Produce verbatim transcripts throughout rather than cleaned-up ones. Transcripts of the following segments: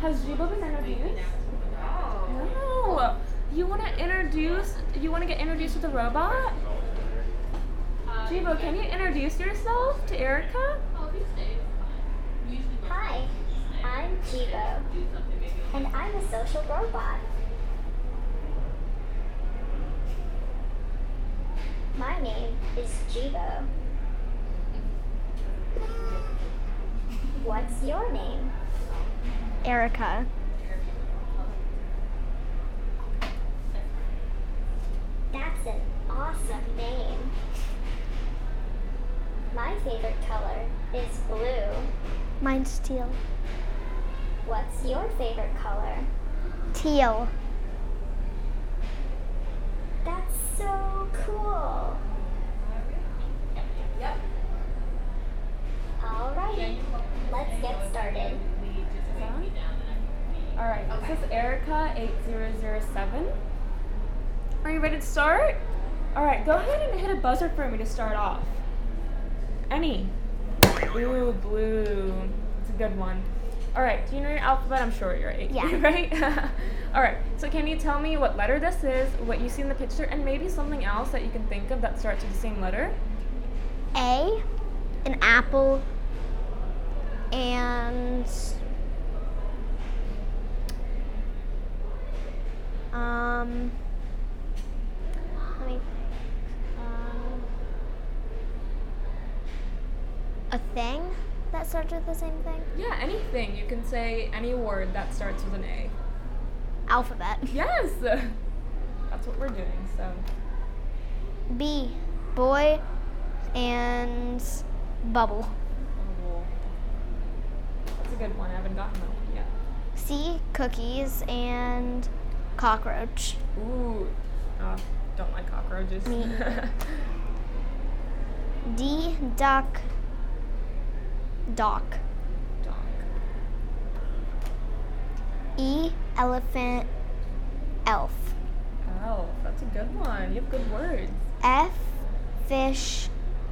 Has Jibo been introduced? No. No. You want to introduce? You want to get introduced to the robot? Jibo, can you introduce yourself to Erica? Hi, I'm Jibo, and I'm a social robot. My name is Jibo. What's your name? Erica. That's an awesome name. My favorite color is blue. Mine's teal. What's your favorite color? Teal. That's so cool. Yep. Alrighty, let's get started. All right. This is Erica eight zero zero seven. Are you ready to start? All right. Go ahead and hit a buzzer for me to start off. Any. Ooh, blue. It's a good one. All right. Do you know your alphabet? I'm sure you're right. Yeah. Right? All right. So can you tell me what letter this is, what you see in the picture, and maybe something else that you can think of that starts with the same letter? A, an apple, and um, let me, um, a thing that starts with the same thing. Yeah, anything. You can say any word that starts with an A. Alphabet. Yes. That's what we're doing. So. B, boy, and bubble. Oh, that's a good one. I haven't gotten that one yet. C, cookies, and cockroach. Ooh. Uh, don't like cockroaches. Me. D, duck, dock. Dog. E, elephant, elf. Oh, that's a good one. You have good words. F, fish,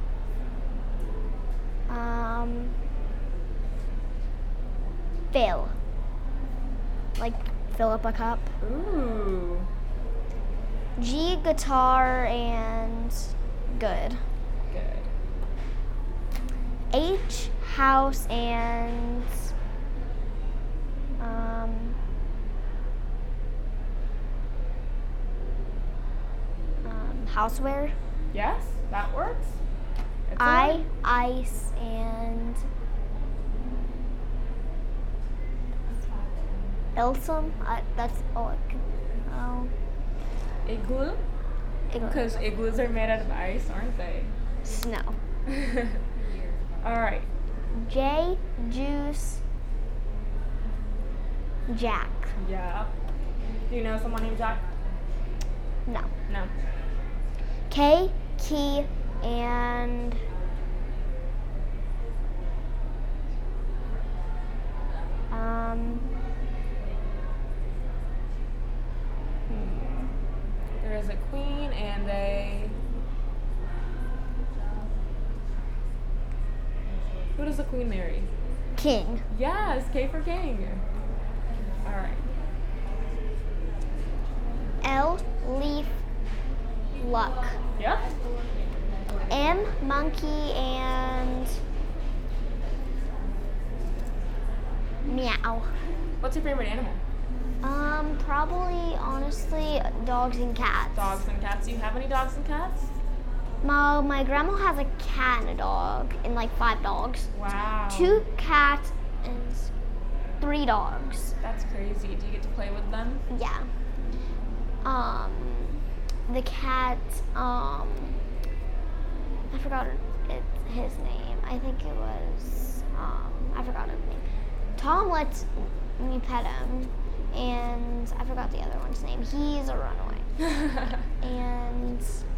um, fill. Like fill up a cup. Ooh. G, guitar, and good. Good. H, house, and um, um, houseware. Yes, that works. It's a I, word. ice, and Ilsum. I, that's all I can. Oh, Igloo? igloo. Because igloos are made out of ice, aren't they? Snow. All right. J, juice, Jack. Yeah. Do you know someone named Jack? No. No. K, key, and um. hmm, There is a queen and a. Who does the queen marry? King. Yes, K for king. All right. L, leaf, luck. Yep. M, monkey, and meow. What's your favorite animal? Um, probably, honestly, dogs and cats. Dogs and cats. Do you have any dogs and cats? My, my grandma has a cat and a dog, and like five dogs. Wow. Two cats and three dogs. That's crazy. Do you get to play with them? Yeah. Um, the cat, um, I forgot it, his name. I think it was, um, I forgot his name. Tom lets me pet him, and I forgot the other one's name. He's a runaway. And,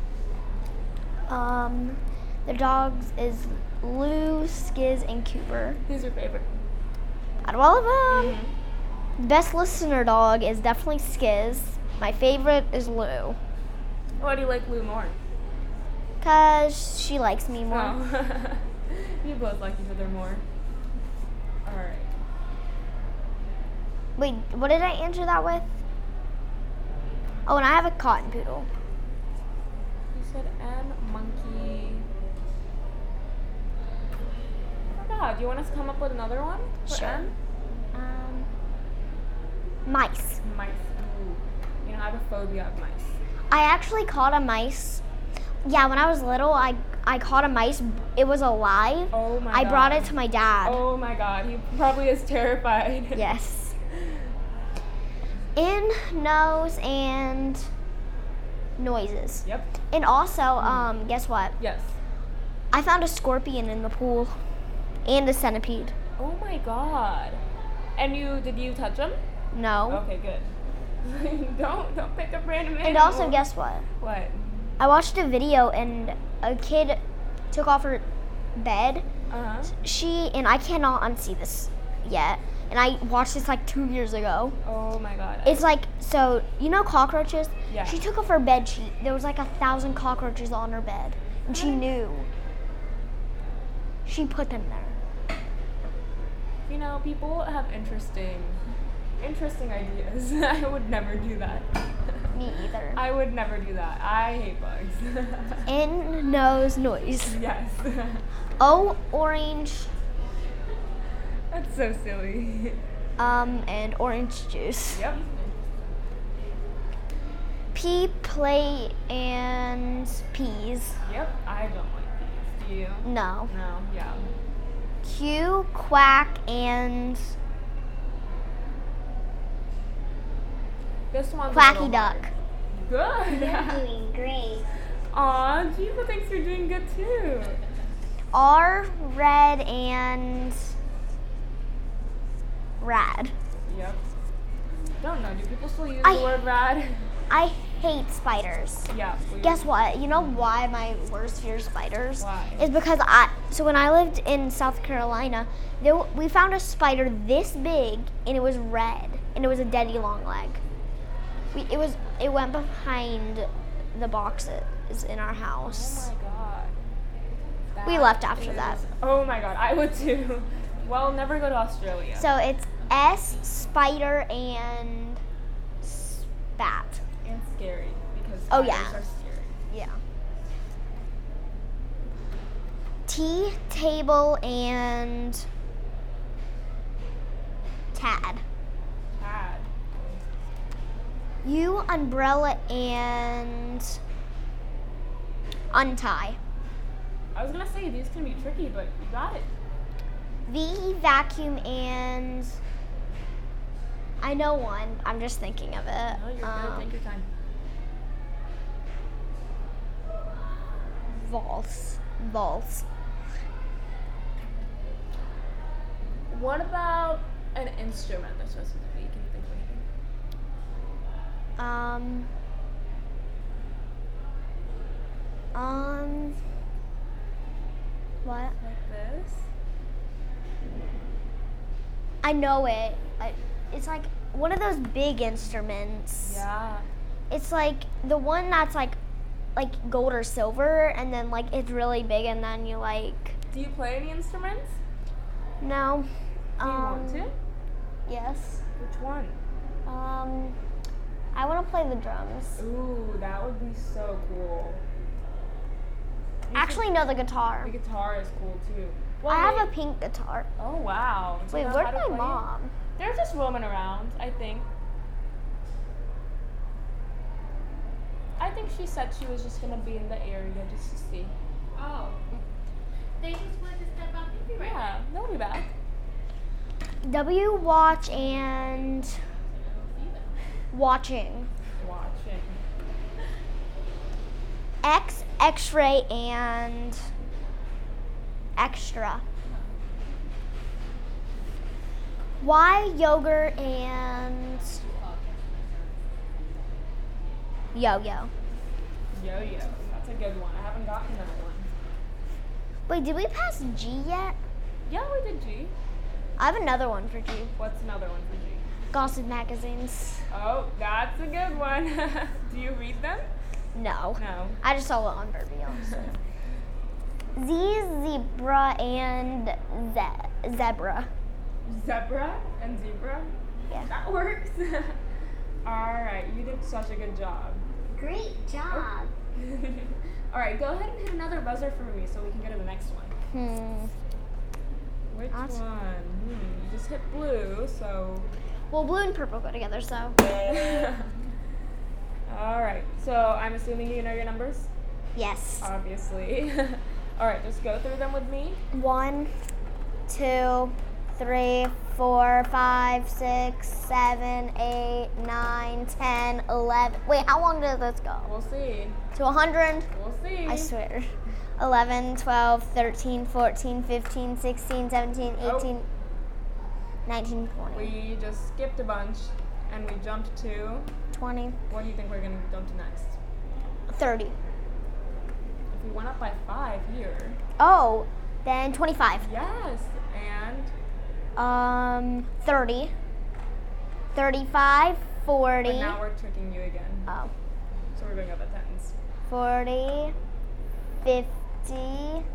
um, the dogs is Lou, Skiz, and Cooper. Who's your favorite? Out of all of them, Mm-hmm. best listener dog is definitely Skiz. My favorite is Lou, Why do you like Lou more? because she likes me more. Oh. You both like each other more. All right. Wait, what did I answer that with? Oh, and I have a cotton poodle. You said N, monkey. Oh my god, do you want us to come up with another one? For Sure. N? Um, mice. Mice. Ooh. You know, I have a phobia of mice. I actually caught a mice. Yeah, when I was little, I I caught a mice. It was alive. Oh my I god. brought it to my dad. Oh my god, he probably is terrified. Yes. In, nose, and noises. Yep. And also, um, guess what? Yes. I found a scorpion in the pool, and a centipede. Oh my god. And you, did you touch them? No. Okay, good. don't, don't pick up random And animals. also, guess what? What? I watched a video, and a kid took off her bed. Uh-huh. She and I cannot unsee this yet. And I watched this like two years ago. Oh my god. It's like, so, you know cockroaches? Yeah. She took off her bed sheet. There was like a thousand cockroaches on her bed. And she knew. She put them there. You know, people have interesting, interesting ideas. I would never do that. Me either. I would never do that. I hate bugs. In, nose, noise. Yes. O, orange, That's so silly. um, and orange juice. Yep. P, plate, and peas. Yep. I don't like these. Do you? No. No. Yeah. Q, quack, and This one's a quacky little duck. hard. You're Good. doing great. Aw, Jiva thinks you're doing good too. R, red, and rad. Yep. Don't know. Do people still use I- the word rad? I hate spiders. Yeah. we- Guess what? You know why my worst fear is spiders? Why? Is because I. So when I lived in South Carolina, there w- we found a spider this big, and it was red, and it was a deadly long leg. We, it was. It went behind the boxes in our Oh house. my god. We That left after that. is- Oh my god, I would too. Well, never go to Australia. So it's S, spider, and spat. And scary because Oh, spiders yeah. are scary. Yeah. T, table, and tad. Bad. U, umbrella, and untie. I was gonna say these can be tricky, but you got it. V, vacuum, and I know one. I'm just thinking of it. No, you're good. Um, Take your time. Valse. Valse. What about an instrument that's supposed to be? Can you think of anything? Um. Um. What? Like this? I know it. I, it's like one of those big instruments. Yeah. It's like the one that's like, like gold or silver, and then like it's really big, and then you like. Do you play any instruments? No. Do you um, want to? Yes. Which one? Um. I want to play the drums. Ooh, that would be so cool. You should- Actually, no, the guitar. the guitar is cool too. Well, I have may- a pink guitar. Oh wow. Do you Wait, know where's how to my play it? mom? They're just roaming around, I think. I think she said she was just gonna be in the area just to see. Oh. They just wanted to step out and be right Yeah, that'll be bad. W, watch, and watching. Watching. X, X-ray, and extra. Y, yogurt, and yo-yo. Yo-yo. That's a good one. I haven't gotten another one. Wait, did we pass G yet? Yeah, we did G. I have another one for G. What's another one for G? Gossip magazines. Oh, that's a good one. Do you read them? No. No. I just saw it on Verbion. Z, zebra, and ze- zebra. Zebra and zebra? Yeah. That works. Alright, you did such a good job. Great job. Alright, go ahead and hit another buzzer for me so we can go to the next one. Hmm. Which That's- one? Hmm, you just hit blue, so. Well, blue and purple go together, so. Alright, so I'm assuming you know your numbers? Yes. Obviously. Alright, just go through them with me. One, two, three, four, five, six, seven, eight, nine, ten, eleven. Wait, how long did this go? We'll see. To a hundred? We'll see. I swear. eleven, twelve, thirteen, fourteen, fifteen, sixteen, seventeen, Oh. eighteen, nineteen, twenty. We just skipped a bunch and we jumped to. twenty, What do you think we're going to jump to next? thirty. If we went up by five here. Oh, then twenty-five. Yes, and. Um, thirty. thirty-five, forty. But now we're tricking you again. Oh. So we're going up at tens. forty, fifty,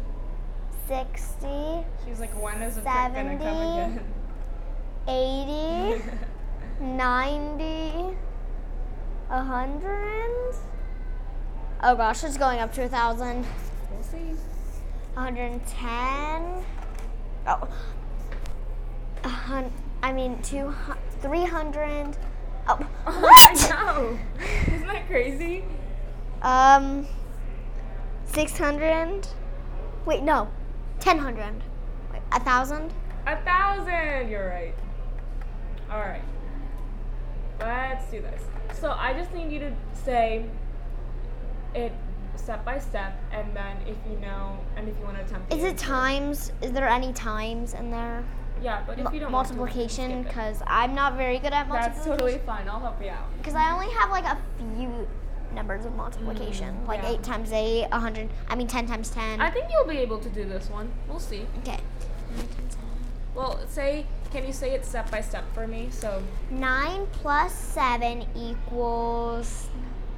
sixty, She's like, when is the trick going to come seventy. again? eighty, ninety, one hundred. Oh gosh, it's going up to one thousand. We'll see. one hundred ten. Oh. A hun- I mean, two, hu- three hundred. Oh, what? I know. Isn't that crazy? Um, six hundred. Wait, no, ten hundred. Wait, a thousand. A thousand! You're right. Alright. Let's do this. So I just need you to say it step by step, and then if you know, and if you want to attempt Is the it answer. times? Is there any times in there? Yeah, but if Mu- you don't want to, multiplication, skip it. because I'm not very good at That's multiplication. totally fine. I'll help you out. Because I only have like a few numbers of multiplication, Mm, like yeah. eight times eight, a hundred. I mean, ten times ten. I think you'll be able to do this one. We'll see. Okay. Well, say, can you say it step by step for me? So, Nine plus seven equals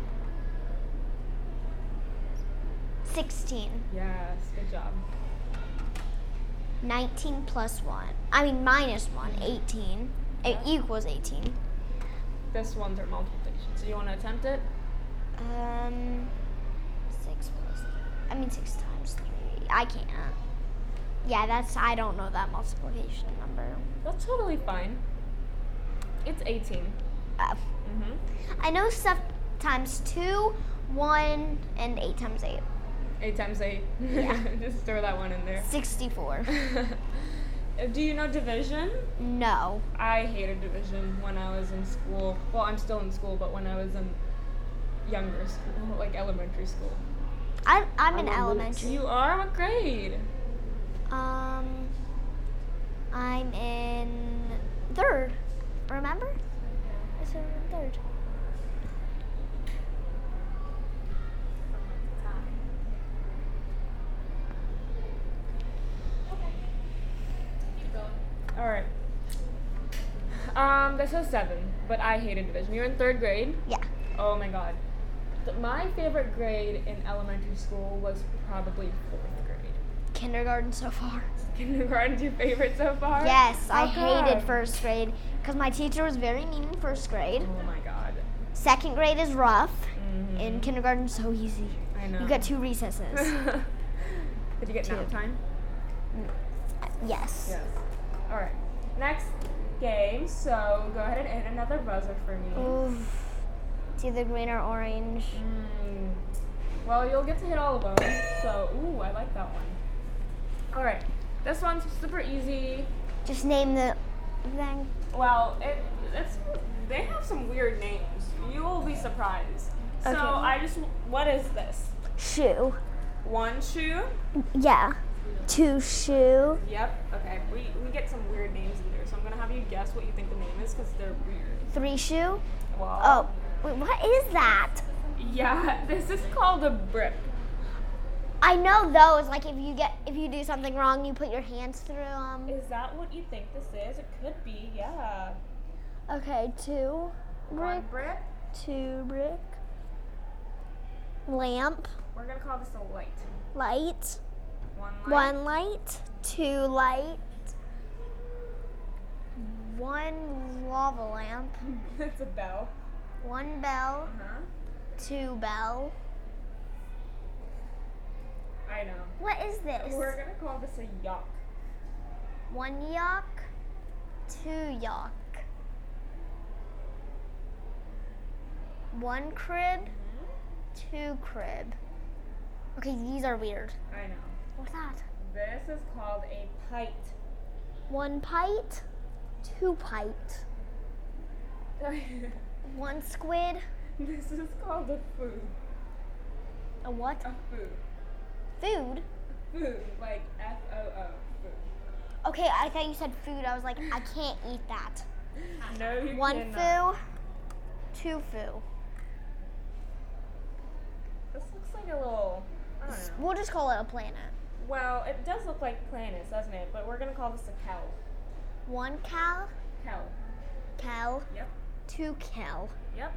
sixteen. yes, good job. Nineteen plus one. I mean, minus one. Eighteen. It equals eighteen. This one's our multiplication. So you want to attempt it? Um, six plus. I mean, six times three. I can't. Yeah, that's. I don't know that multiplication number. That's totally fine. It's eighteen. Uh, Mm-hmm. I know stuff times two, one, and eight times eight. Eight times eight. Yeah. Just throw that one in there. Sixty-four. Do you know division? No. I hated division when I was in school. Well, I'm still in school, but when I was in younger school, like elementary school. I, I'm in I remember- elementary. You are? What grade? Um, I'm in third. Remember? I said I'm in third. All right. Um, this was seven, but I hated division. You're in third grade. Yeah. Oh my god. Th- My favorite grade in elementary school was probably fourth grade. Kindergarten so far. Kindergarten's your favorite so far? Yes, I How hated come? first grade because my teacher was very mean in first grade. Oh my god. Second grade is rough. Mhm. In kindergarten, so easy. I know. You get two recesses. Did you get nap Two. time? Yes. Yes. All right. Next game. So go ahead and hit another buzzer for me. Oof. It's either green or orange. Mm. Well, you'll get to hit all of them. So, ooh, I like that one. All right. This one's super easy. Just name the thing. Well, it, it's they have some weird names. You will be surprised. So Okay. I just, what is this? Shoe. One shoe. Yeah. Two shoe. Yep. Okay. We we get some weird names in there, so I'm gonna have you guess what you think the name is because they're weird. Three shoe. Well. Oh, wait, what is that? Yeah. This is called a brick. I know those. Like if you get if you do something wrong, you put your hands through them. Is that what you think this is? It could be. Yeah. Okay, two One brick. brick. Two brick. Lamp. We're gonna call this a light. Light. One light. One light. Two light. one lava lamp, It's a bell. one bell, Uh-huh. two bell. I know. What is this? We're gonna call this a yuck. One yuck, two yuck. One crib, two crib. Okay, these are weird. I know. What's that? This is called a pite. One pite, two pite. One squid, This is called a food. a what? A food. Food? Food. Like F O O. Food. Okay, I thought you said food. I was like, I can't eat that. No, you One cannot. foo, two foo. This looks like a little, I don't know. We'll just call it a planet. Well, it does look like planets, doesn't it? But we're gonna call this a cow. One cow, Cow. cow, Yep. two cow. Yep.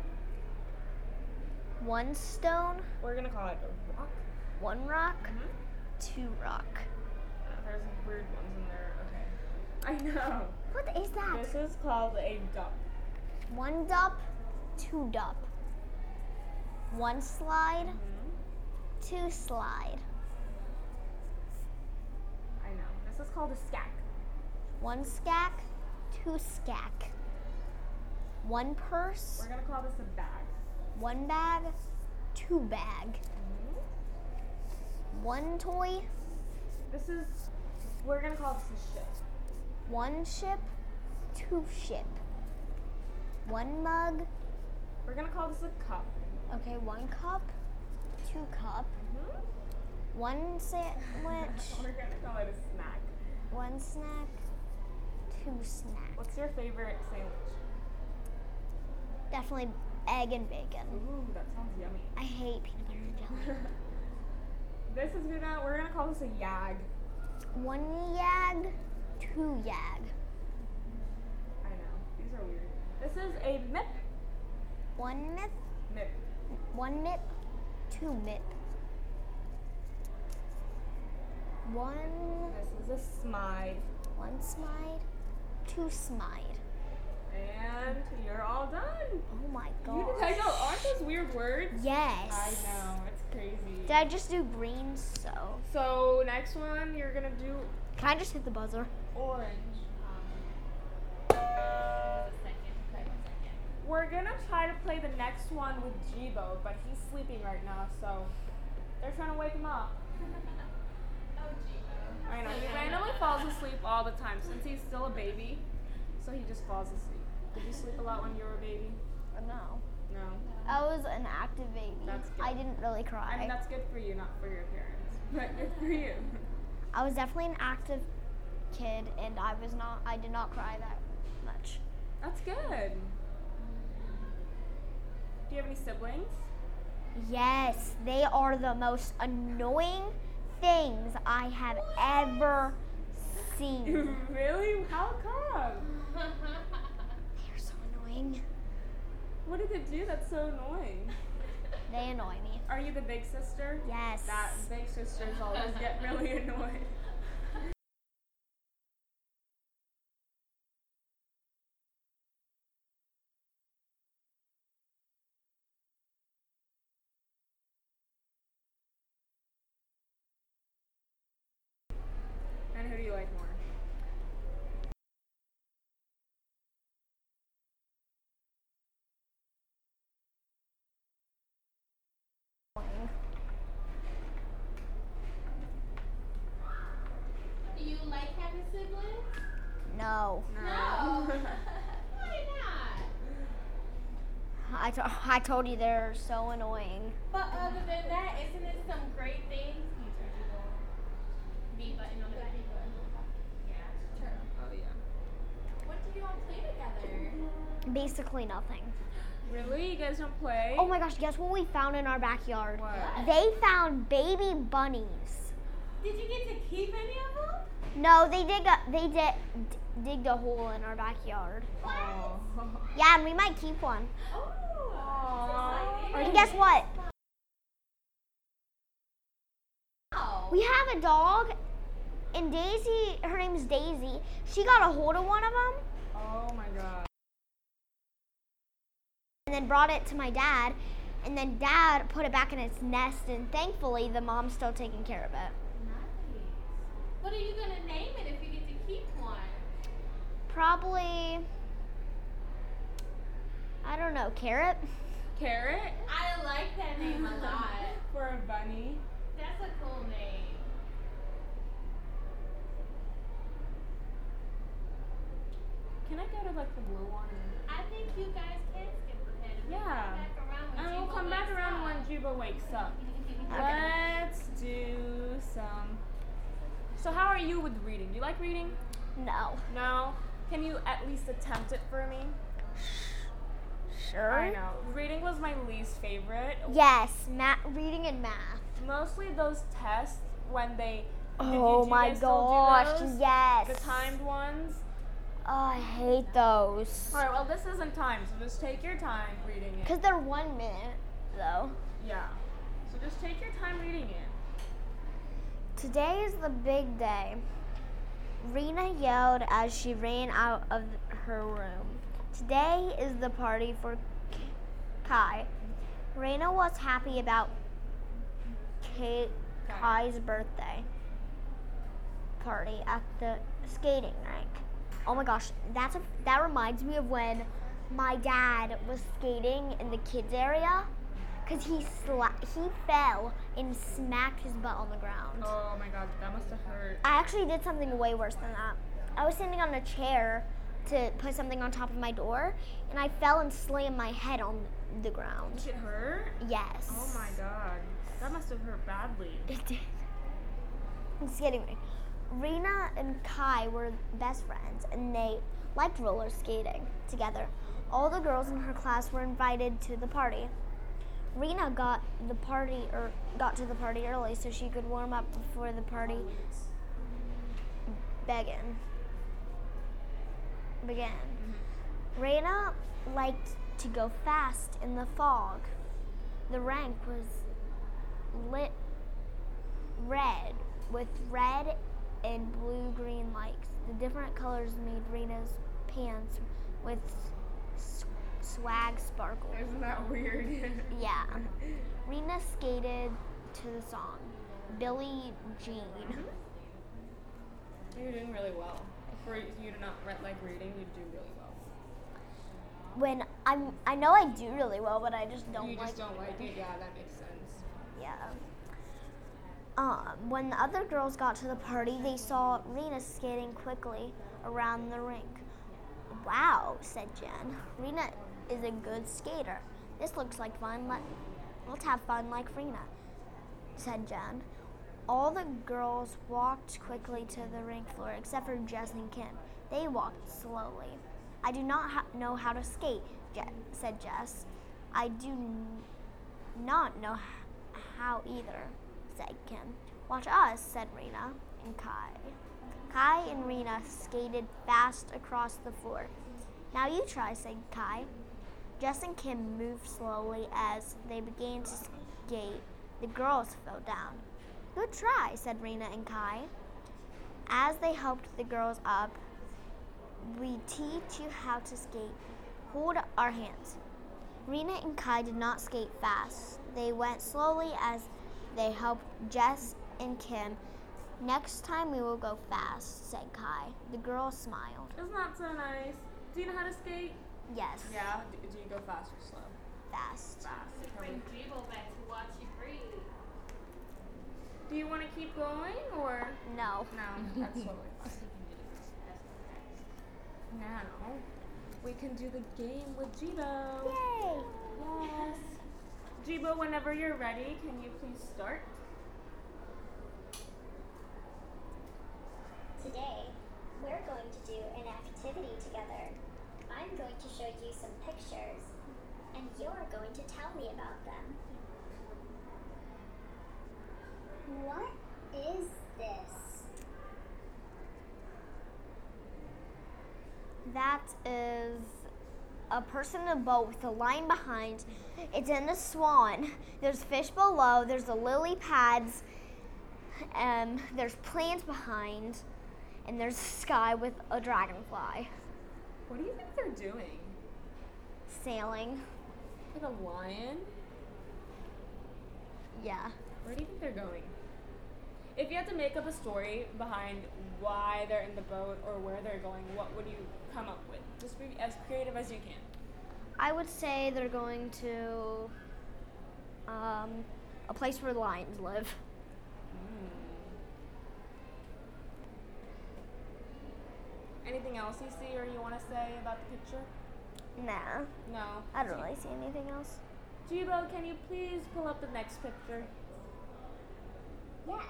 One stone, We're gonna call it a rock. one rock, Mhm. two rock. Uh, there's weird ones in there. Okay. I know. What is that? This is called a duck. One dup, two dup. One slide, Mhm. two slide. I know. This is called a skack. One skack, two skack. One purse, We're gonna call this a bag. one bag, two bag. Mhm. One toy, This is. We're gonna call this a ship. one ship, two ship. One mug, We're gonna call this a cup. okay, one cup, two cup. Mhm. One sandwich, We're gonna call it a snack. one snack, two snack. What's your favorite sandwich? Definitely egg and bacon. Ooh, that sounds yummy. I hate peanut butter and jelly. This is gonna. We're gonna call this a yag. One yag, two yag. I know. These are weird. This is a mip. One mip, Mip. one mip, two mip. One, This is a smide. one smide, two smide. And you're all done. Oh my You, god. I know. Aren't those weird words? Yes. I know. It's crazy. Did I just do green? So So next one, you're gonna do can I just hit the buzzer? orange. Give us a second. Okay, one second. We're gonna try to play the next one with Jibo, but he's sleeping right now, so they're trying to wake him up. Oh, Jibo. I know. He randomly falls asleep all the time since he's still a baby, so he just falls asleep. Did you sleep a lot when you were a baby? No. No. I was an active baby. That's good. I didn't really I cry. mean, that's good for you, not for your parents, but good for you. I was definitely an active kid, and I was not. I did not cry that much. That's good. Do you have any siblings? Yes, they are the most annoying things I have ever seen. Really? How come? They're so annoying. What did it do that's so annoying? They annoy me. Are you the big sister? Yes. That big sisters always get really annoyed. And who do you like more? Do you like having siblings? No. No. Why not? I, to- I told you they're so annoying. But other than that, isn't it some great things? Can you turn your B button on the back? Yeah, turn. Oh yeah. What do you all play together? Basically nothing. Really? You guys don't play? Oh my gosh, guess what we found in our backyard? What? They found baby bunnies. Did you get to keep any of them? No, they dig a, they did digged a hole in our backyard. Oh. Yeah, and we might keep one. Oh. Aw. Are And guess what? Oh. We have a dog, and Daisy, her name's Daisy. She got a hold of one of them, Oh my god. And then brought it to my dad, and then dad put it back in its nest, and thankfully the mom's still taking care of it. Nice. What are you gonna name it if you get to keep one? Probably, I don't know, carrot? Carrot? I like that name a lot. For a bunny. That's a cool name. Can I go to like the blue one? I think you guys can skip ahead. and we'll Yeah. come back around when And we'll Jibo come back wakes around up. when Juba wakes up. Let's do some. So how are you with reading? Do you like reading? No. No? Can you at least attempt it for me? Sure. I know. Reading was my least favorite. Yes, math, reading and math. Mostly those tests when they. did you- Oh do you my guys still do gosh, those? yes. The timed ones. Oh, I hate those. All right. Well, this isn't time, so just take your time reading it. Because they're one minute, though. Yeah. So just take your time reading it. Today is the big day. Rena yelled as she ran out of her room. Today is the party for Kai. Rena was happy about Kay, Kai's birthday party at the skating rink. Oh my gosh, that's a, that reminds me of when my dad was skating in the kids area, cause he sla- he fell and smacked his butt on the ground. Oh my god, that must have hurt. I actually did something way worse than that. I was sitting on a chair to put something on top of my door, and I fell and slammed my head on the ground. Did it hurt? Yes. Oh my god. That must have hurt badly. It did. Just kidding me. Rena and Kai were best friends, and they liked roller skating together. All the girls in her class were invited to the party. Rena got the party or got to the party early so she could warm up before the party began. Began. Rena liked to go fast in the fog. The rank was lit red with red and blue-green lights. The different colors made Rena's pants with s- swag sparkle. Isn't that weird? Yeah. Rena skated to the song, Billie Jean. You're doing really well. For you to not re- like reading, you do really well. When I'm, I know I do really well, but I just don't you like just don't like it? Yeah, that makes sense. Yeah. Um, when the other girls got to the party, they saw Rena skating quickly around the rink. Wow, said Jen. Rena is a good skater. This looks like fun. Let, let's have fun like Rena, said Jen. All the girls walked quickly to the rink floor except for Jess and Kim. They walked slowly. I do not ha- know how to skate, Je- said Jess. I do n- not know h- how either, said Kim. Watch us, said Rena and Kai. Kai and Rena skated fast across the floor. Now you try, said Kai. Jess and Kim moved slowly as they began to skate. The girls fell down. Good try, said Rena and Kai. As they helped the girls up, we teach you how to skate. Hold our hands. Rena and Kai did not skate fast. They went slowly as they helped Jess and Kim. Next time we will go fast, said Kai. The girls smiled. Isn't that so nice? Do you know how to skate? Yes, Yeah. Do, do you go fast or slow? fast. Fast. Bring Jibo back to watch you breathe. Do you want to keep going or? No. No, that's totally fine. Now, we can do the game with Jibo. Yay! Yes. Jibo, whenever you're ready, can you please start? Today, we're going to do an activity together. I'm going to show you some pictures, and you're going to tell me about them. What is this? That is a person in a boat with a line behind. It's in a swan. There's fish below. There's the lily pads. Um, there's plants behind. And there's a sky with a dragonfly. What do you think they're doing? Sailing. Like a lion? Yeah. Where do you think they're going? If you had to make up a story behind why they're in the boat or where they're going, what would you come up with? Just be as creative as you can. I would say they're going to um, a place where lions live. Anything else you see or you want to say about the picture? Nah, No. I don't really see anything else. Jibo, can you please pull up the next picture? Yes.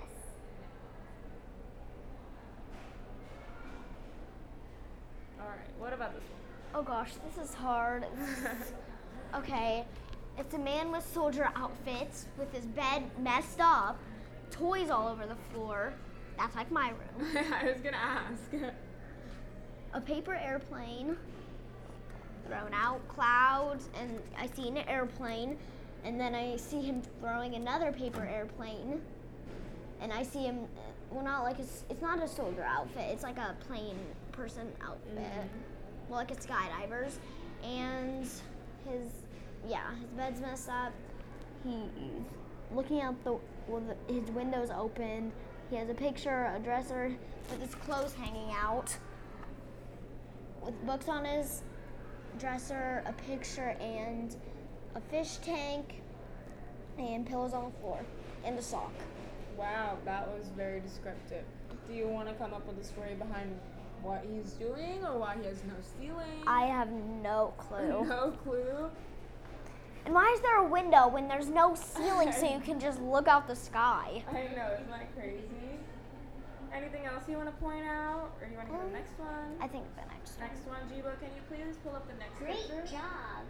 Alright, what about this one? Oh gosh, this is hard. Okay, it's a man with soldier outfits with his bed messed up, toys all over the floor. That's like my room. I was gonna ask. A paper airplane thrown out, clouds, and I see an airplane, and then I see him throwing another paper airplane, and I see him, well, not like, a, it's not a soldier outfit, it's like a plain person outfit, mm-hmm. Well, like a skydiver's, and his, yeah, his bed's messed up, he, he's looking out the, well, the, his window's open, he has a picture, a dresser, with his clothes hanging out, with books on his dresser, a picture, and a fish tank, and pillows on the floor, and a sock. Wow, that was very descriptive. Do you want to come up with a story behind what he's doing or why he has no ceiling? I have no clue. No clue? And why is there a window when there's no ceiling so you can just look out the sky? I know, isn't that crazy? Anything else you want to point out? Or you want to go to the next one? I think the next one. Next one, Jibo, can you please pull up the next Great picture? job.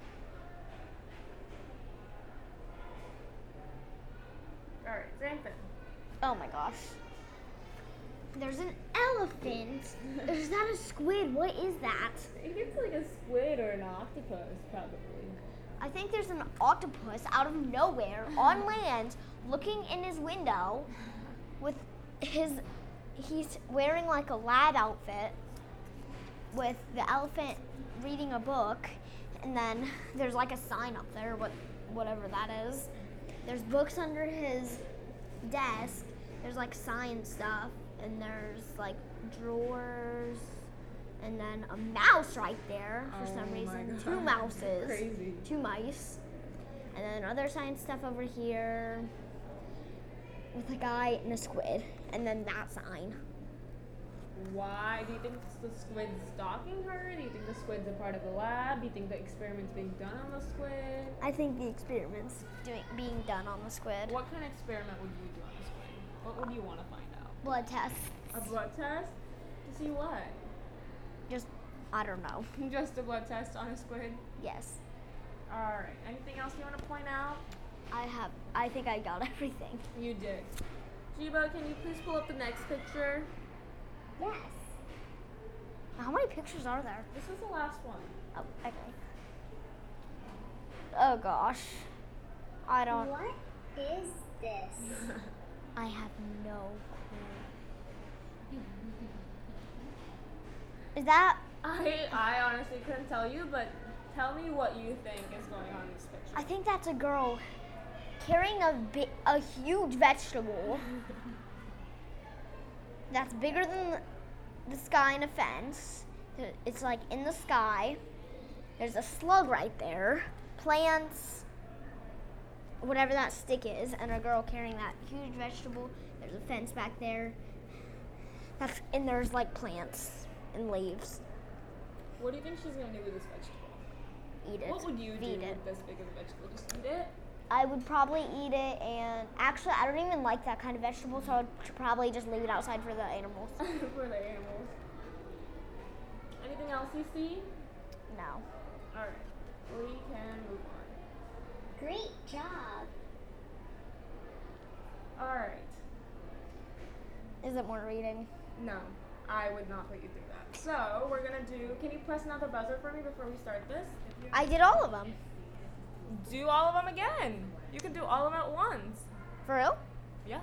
Alright, same thing. Oh my gosh. There's an elephant. Is that a squid? What is that? I think it's like a squid or an octopus, probably. I think there's an octopus out of nowhere on land looking in his window with his, he's wearing like a lab outfit with the elephant reading a book, and then there's like a sign up there, what, whatever that is. There's books under his desk, there's like science stuff, and there's like drawers, and then a mouse right there for Oh some my reason. God. Two mouses. Crazy. Two mice. And then other science stuff over here with a guy and a squid. And then that sign. Why? Do you think the squid's stalking her? Do you think the squid's a part of the lab? Do you think the experiment's being done on the squid? I think the experiment's doing being done on the squid. What kind of experiment would you do on the squid? What would you want to find out? Blood tests. A blood test? To see what? Just, I don't know. Just a blood test on a squid? Yes. Alright. Anything else you want to point out? I have, I think I got everything. You did. Jibo, can you please pull up the next picture? Yes. How many pictures are there? This is the last one. Oh, okay. Oh gosh. I don't, What is this? I have no clue. Is that, I I honestly couldn't tell you, but tell me what you think is going on in this picture. I think that's a girl carrying a bi- a huge vegetable that's bigger than the sky in a fence. It's like in the sky. There's a slug right there, plants, whatever that stick is, and a girl carrying that huge vegetable. There's a fence back there. That's and there's like plants and leaves. What do you think she's gonna do with this vegetable? Eat it. What would you do Feed it. with this big of a vegetable? Just eat it? I would probably eat it, and actually, I don't even like that kind of vegetable, so I would probably just leave it outside for the animals. For the animals. Anything else you see? No. Alright. We can move on. Great job. Alright. Is it more reading? No, I would not put you through that. So, we're gonna do, can you press another buzzer for me before we start this? If you I did all of them. do all of them again. You can do all of them at once. For real? Yeah.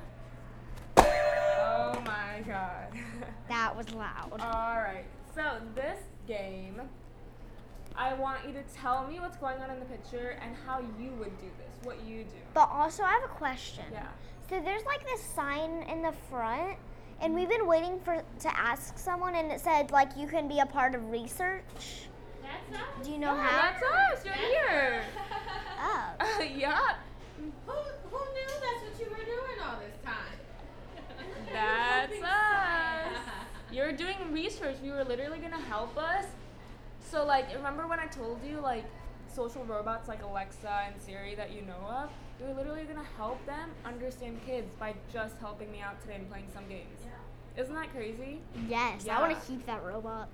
Oh my god. That was loud. Alright, so this game. I want you to tell me what's going on in the picture and how you would do this, what you do. But also, I have a question. Yeah. So there's like this sign in the front, and we've been waiting for to ask someone, and it said like you can be a part of research. That's us. Do you know Yeah, how? that's us. You're here. Oh. Yeah. Who, who knew that's what you were doing all this time? That's Big us. sign. You're doing research. You were literally gonna help us. So like, remember when I told you like social robots like Alexa and Siri that you know of? You're literally gonna help them understand kids by just helping me out today and playing some games. Yeah. Isn't that crazy? Yes, Yeah. I want to keep that robot.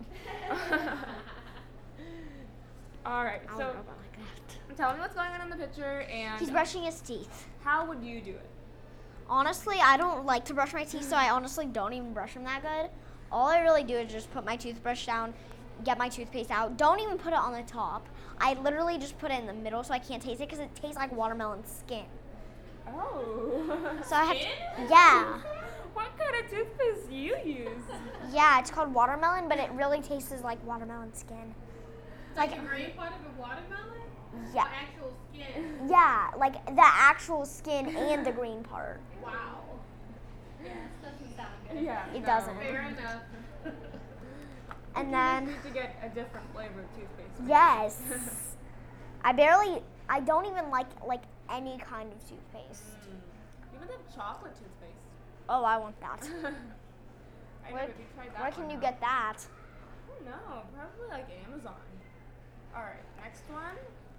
All right. I want So a robot like that. tell me what's going on in the picture and He's brushing his teeth. how would you do it? Honestly, I don't like to brush my teeth, so I honestly don't even brush them that good. All I really do is just put my toothbrush down, get my toothpaste out. Don't even put it on the top. I literally just put it in the middle so I can't taste it because it tastes like watermelon skin. Oh. So I have Skin? to, yeah, What kind of toothpaste do you use? yeah, it's called watermelon, but it really tastes like watermelon skin. Like a green part of a watermelon? Yeah, Or actual skin? yeah, like the actual skin and the green part. Wow. Yeah, this doesn't sound good. Yeah. It no. doesn't. Fair enough. And then, You need to get a different flavor of toothpaste. maybe. yes, I barely, I don't even like like any kind of toothpaste. Mm. Even the chocolate toothpaste. Oh, I want that. I Where- know, have you tried that Where can one, you huh? get that? I don't know. Probably like Amazon. All right, next one.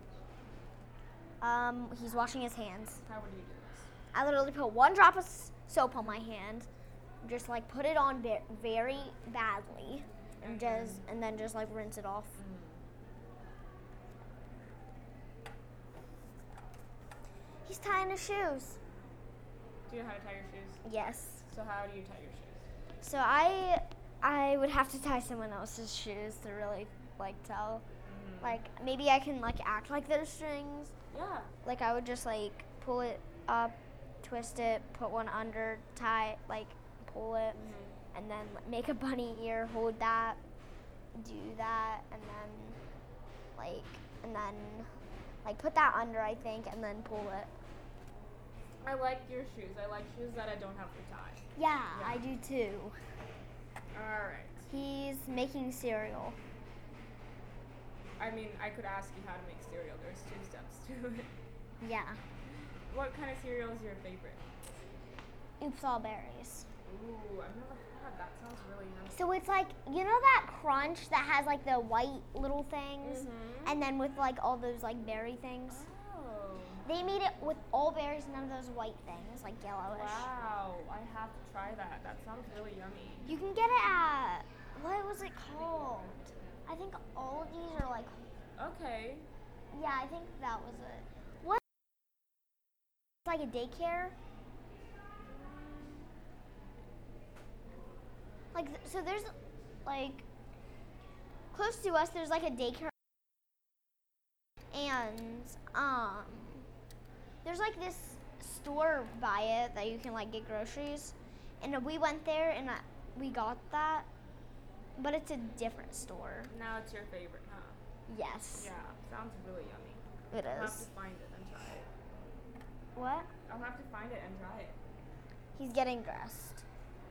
Um, he's washing his hands. How would you do this? I literally put one drop of s- soap on my hand, just like put it on ve- very badly, and just and then just like rinse it off. He's tying his shoes. Do you know how to tie your shoes? Yes. So how do you tie your shoes? So I I would have to tie someone else's shoes to really like tell. Mm-hmm. Like maybe I can like act like they're strings. Yeah. Like I would just like pull it up, twist it, put one under, tie, like pull it, Mm-hmm. and then make a bunny ear, hold that, do that, and then like, and then like put that under, I think, and then pull it. I like your shoes. I like shoes that I don't have to tie. Yeah, Yeah. I do too. All right. He's making cereal. I mean, I could ask you how to make cereal. There's two steps to it. Yeah. What kind of cereal is your favorite? Oops, all berries. Ooh, I've never had that. Sounds really nice. So it's like, you know that crunch that has like the white little things, Mhm. and then with like all those like berry things? Oh. They made it with all berries, none of those white things, like yellowish. Wow. I have to try that. That sounds really yummy. You can get it at, what was it called? I think all of these are like, Okay. yeah, I think that was it. What? It's like a daycare? Like, th- so there's, like, close to us, there's like a daycare. And, um, there's like this store by it that you can like get groceries. And we went there and I, we got that, but it's a different store. Now it's your favorite, huh? Yes, Yeah. Sounds really yummy. it I'll have is. to find it and try it. What? I'll have to find it and try it. He's getting dressed.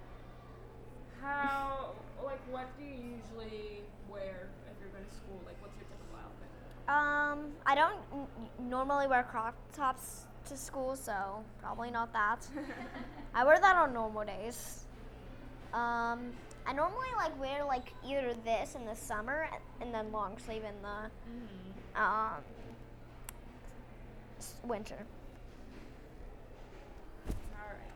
How, like, what do you usually wear if you're going to school? Like, what's your typical outfit? Um, I don't n- normally wear crop tops to school, so probably not that. I wear that on normal days. Um, I normally like wear like either this in the summer and then long sleeve in the Mm-hmm. um, s- winter. All right.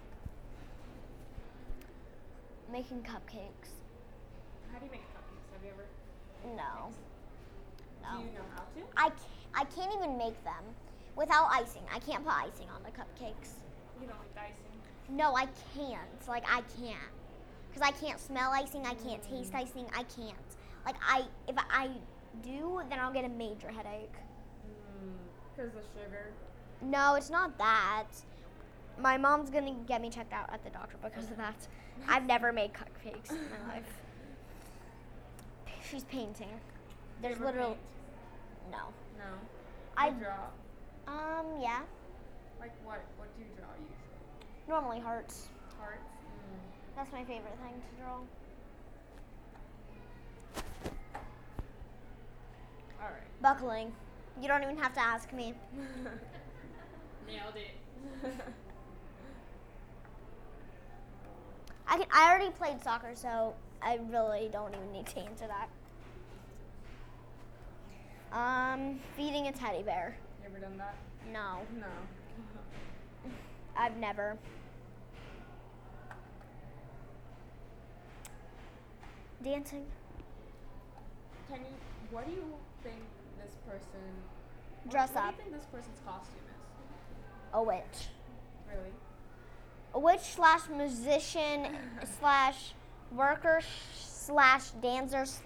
Making cupcakes. How do you make cupcakes? Have you ever? No. No. Do you know how to? I, ca- I can't even make them without icing. I can't put icing on the cupcakes. You don't like the icing? No, I can't. Like, I can't. Because I can't smell icing, I can't taste icing, I can't. Like, I if I do, then I'll get a major headache. Because the sugar. No, it's not that. My mom's going to get me checked out at the doctor because of that. I've never made cupcakes in my life. she's painting. There's ever literally paint? no. No. I You draw. um yeah. Like what? What do you draw usually? Normally hearts. Hearts. Mm. That's my favorite thing to draw. All right. Buckling. You don't even have to ask me. Nailed it. I can. I already played soccer, so I really don't even need to answer that. Um, feeding a teddy bear. You ever done that? No, No. I've never. Dancing. Can you? What do you think this person? Dress what, up. What do you think this person's costume is? A witch. Really? A witch slash musician slash worker slash dancer sl-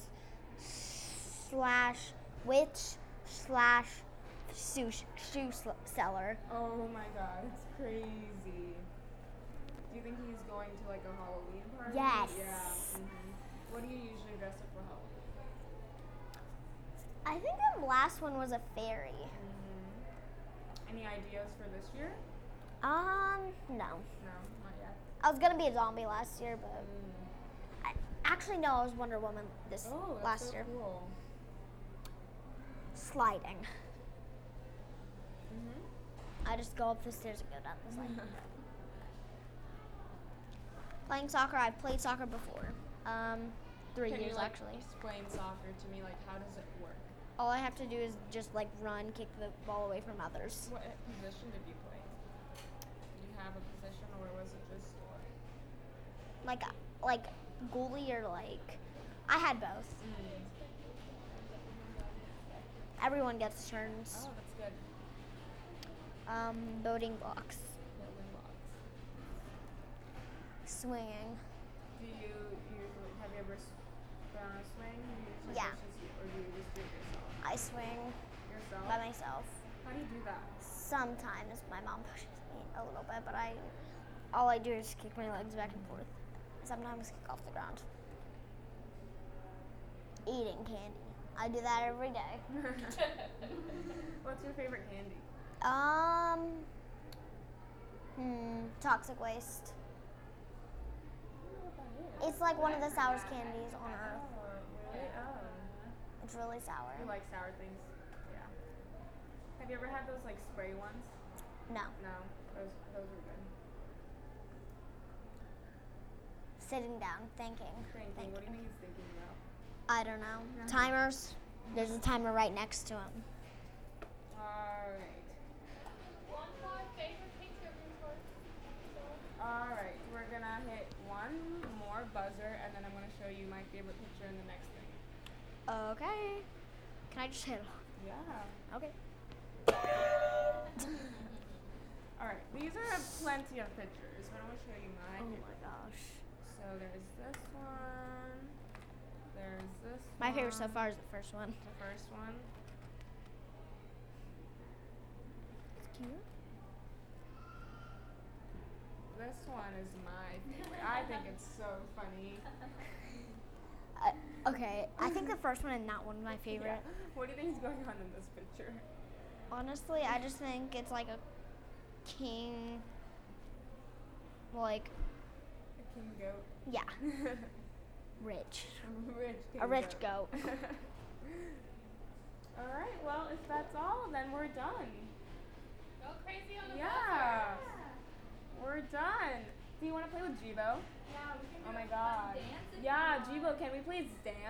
slash witch slash shoe, shoe sl- seller. Oh my god, it's crazy. Do you think he's going to like a Halloween party? Yes. Yeah. hmm What do you usually dress up for Halloween? I think the last one was a fairy. hmm Any ideas for this year? Um, no. No, not yet. I was gonna be a zombie last year, but Mm. I, actually no, I was Wonder Woman this Oh, that's last so year. cool. Sliding. hmm I just go up the stairs and go down the slide. Playing soccer, I've played soccer before. Um, three Can years you like actually. explain soccer to me? Like, how does it work? All I have to do is just like run, kick the ball away from others. What position did you play? Did you have a position, or was it just? Like, like goalie or like, I had both. Mm. Everyone gets turns. Oh, that's good. Um, boating blocks, Building blocks. swinging. Do you usually have you ever s- been on a swing? Do you usually Yeah. just- or do you just do it yourself? I swing Yourself? by myself. How do you do that? Sometimes my mom pushes me a little bit, but I, all I do is kick my legs back and forth. Sometimes kick off the ground. Eating candy. I do that every day. What's your favorite candy? Um, hmm, toxic waste. I don't know what that is. It's like one of the sourest candies on earth. Oh, really? Oh. It's really sour. You like sour things? Yeah. Have you ever had those like spray ones? No. No, those those are good. Sitting down, thinking. Thinking. What do you think he's thinking about? I don't know. Yeah. Timers. There's a timer right next to him. All right. One more favorite picture before. All right. We're gonna hit one more buzzer, and then I'm gonna show you my favorite picture in the next thing. Okay. Can I just hit? Yeah. Okay. All right. These are plenty of pictures, but I'm gonna show you my. Oh favorite. my gosh. So there's this one. There's this. My one, favorite so far is the first one. The first one. It's cute. This one is my favorite. I think it's so funny. Uh, okay, I think the first one and that one is my Yeah. favorite. What do you think is going on in this picture? Honestly, I just think it's like a king, like, A king goat. yeah, rich. rich king A rich goat. All right. Well, if that's all, then we're done. Go crazy on the Yeah. buzzer. We're done. Do you want to play with Jibo? Yeah, we can do Oh my a fun god. dance if you Yeah, want. Jibo, can we please dance?